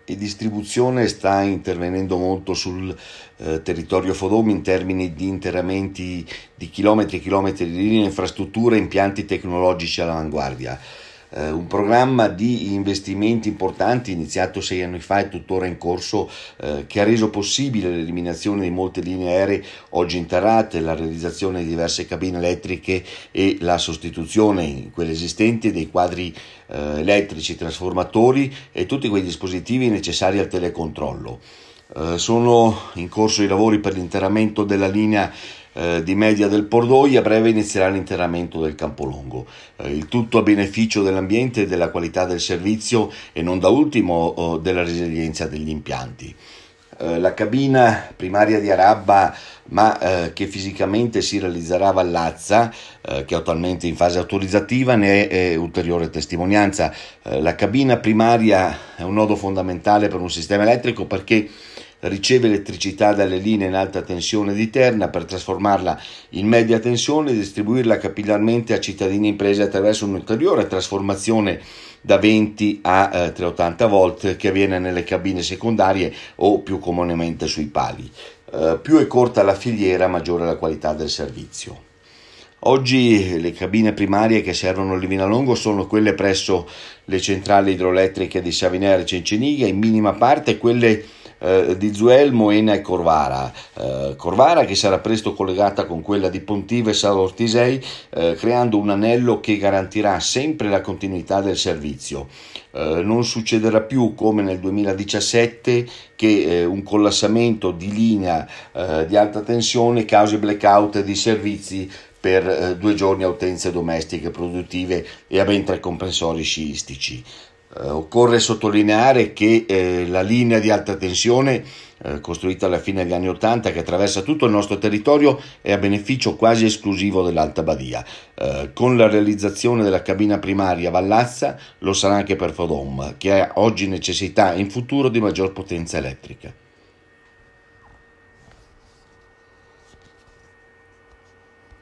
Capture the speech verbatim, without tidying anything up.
e distribuzione sta intervenendo molto sul eh, territorio Fodom in termini di interramenti di chilometri e chilometri di linee, infrastrutture e impianti tecnologici all'avanguardia. Eh, un programma di investimenti importanti iniziato sei anni fa e tuttora in corso, eh, che ha reso possibile l'eliminazione di molte linee aeree oggi interrate, la realizzazione di diverse cabine elettriche e la sostituzione in quelle esistenti dei quadri eh, elettrici, trasformatori e tutti quei dispositivi necessari al telecontrollo. Eh, sono in corso i lavori per l'interramento della linea eh, di media del Pordoi, a breve inizierà l'interramento del Campolongo. Eh, il tutto a beneficio dell'ambiente e della qualità del servizio e non da ultimo oh, della resilienza degli impianti. Eh, la cabina primaria di Arabba, ma eh, che fisicamente si realizzerà a Vallazza, eh, che è attualmente in fase autorizzativa, ne è, è ulteriore testimonianza. Eh, la cabina primaria è un nodo fondamentale per un sistema elettrico perché riceve elettricità dalle linee in alta tensione di Terna per trasformarla in media tensione e distribuirla capillarmente a cittadini e imprese attraverso un'ulteriore trasformazione da venti a eh, trecentottanta volt che avviene nelle cabine secondarie o più comunemente sui pali. Eh, più è corta la filiera, maggiore è la qualità del servizio. Oggi le cabine primarie che servono Livinallongo sono quelle presso le centrali idroelettriche di Savinera e Cenciniga, in minima parte quelle eh, di Zuel, Moena e Corvara. Eh, Corvara che sarà presto collegata con quella di Pontive e San Ortisei, eh, creando un anello che garantirà sempre la continuità del servizio. Eh, non succederà più come nel duemiladiciassette che eh, un collassamento di linea eh, di alta tensione causi blackout di servizi per eh, due giorni a utenze domestiche produttive e a ben tre comprensori sciistici. Eh, occorre sottolineare che eh, la linea di alta tensione eh, costruita alla fine degli anni Ottanta, che attraversa tutto il nostro territorio, è a beneficio quasi esclusivo dell'Alta Badia. Eh, con la realizzazione della cabina primaria Vallazza lo sarà anche per Fodom, che ha oggi necessità in futuro di maggior potenza elettrica.